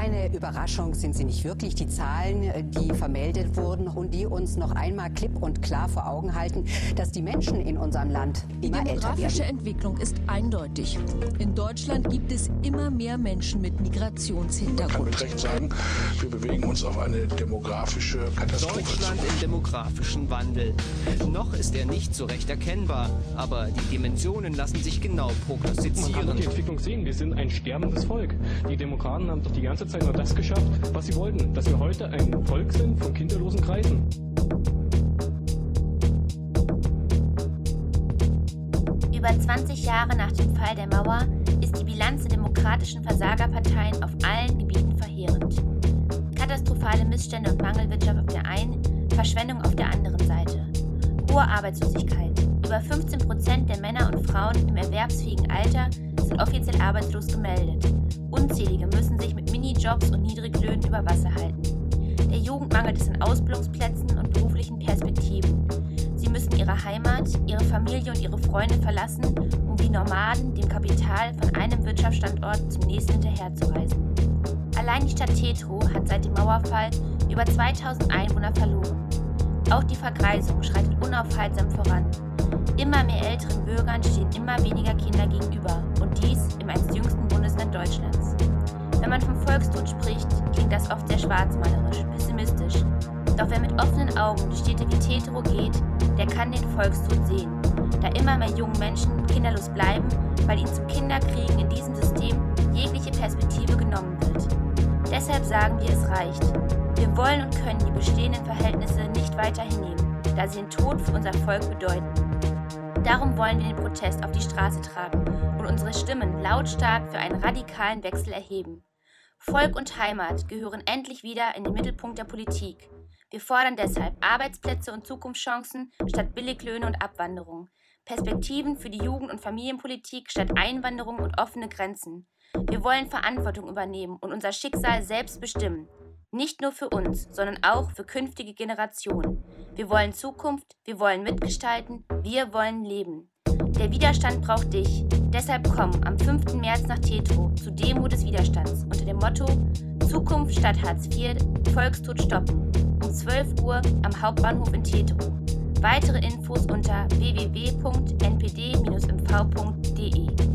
Eine Überraschung sind sie nicht wirklich. Die Zahlen, die vermeldet wurden und die uns noch einmal klipp und klar vor Augen halten, dass die Menschen in unserem Land immer älter werden. Die demografische Entwicklung ist eindeutig. In Deutschland gibt es immer mehr Menschen mit Migrationshintergrund. Man kann mit Recht sagen, wir bewegen uns auf eine demografische Katastrophe. Deutschland im demografischen Wandel. Noch ist er nicht so recht erkennbar, aber die Dimensionen lassen sich genau prognostizieren. Man kann doch die Entwicklung sehen. Wir sind ein sterbendes Volk. Die Demokraten haben doch die ganze Zeit nur das geschafft, was sie wollten. Dass wir heute ein Volk sind von kinderlosen Kreisen. Über 20 Jahre nach dem Fall der Mauer ist die Bilanz der demokratischen Versagerparteien auf allen Gebieten verheerend. Katastrophale Missstände und Mangelwirtschaft auf der einen, Verschwendung auf der anderen Seite. Hohe Arbeitslosigkeit. Über 15% der Männer und Frauen im erwerbsfähigen Alter sind offiziell arbeitslos gemeldet. Unzählige müssen sich mit Minijobs und Niedriglöhnen über Wasser halten. Der Jugend mangelt es an Ausbildungsplätzen und beruflichen Perspektiven. Sie müssen ihre Heimat, ihre Familie und ihre Freunde verlassen, um wie Nomaden dem Kapital von einem Wirtschaftsstandort zum nächsten hinterherzureisen. Allein die Stadt Tetrow hat seit dem Mauerfall über 2000 Einwohner verloren. Auch die Vergreisung schreitet unaufhaltsam voran. Immer mehr älteren Bürgern stehen immer weniger Kinder gegenüber und dies im einst jüngsten Bundesland Deutschlands. Wenn man vom Volkstod spricht, klingt das oft sehr schwarzmalerisch, pessimistisch. Doch wer mit offenen Augen durch Städte wie Tetrow geht, der kann den Volkstod sehen. Da immer mehr jungen Menschen kinderlos bleiben, weil ihnen zum Kinderkriegen in diesem System jegliche Perspektive genommen wird. Deshalb sagen wir, es reicht. Wir wollen und können die bestehenden Verhältnisse nicht weiter hinnehmen, da sie den Tod für unser Volk bedeuten. Darum wollen wir den Protest auf die Straße tragen und unsere Stimmen lautstark für einen radikalen Wechsel erheben. Volk und Heimat gehören endlich wieder in den Mittelpunkt der Politik. Wir fordern deshalb Arbeitsplätze und Zukunftschancen statt Billiglöhne und Abwanderung, Perspektiven für die Jugend- und Familienpolitik statt Einwanderung und offene Grenzen. Wir wollen Verantwortung übernehmen und unser Schicksal selbst bestimmen. Nicht nur für uns, sondern auch für künftige Generationen. Wir wollen Zukunft, wir wollen mitgestalten, wir wollen leben. Der Widerstand braucht dich. Deshalb komm am 5. März nach Tetrow zur Demo des Widerstands unter dem Motto Zukunft statt Hartz IV, Volkstod stoppen. Um 12 Uhr am Hauptbahnhof in Tetrow. Weitere Infos unter www.npd-mv.de.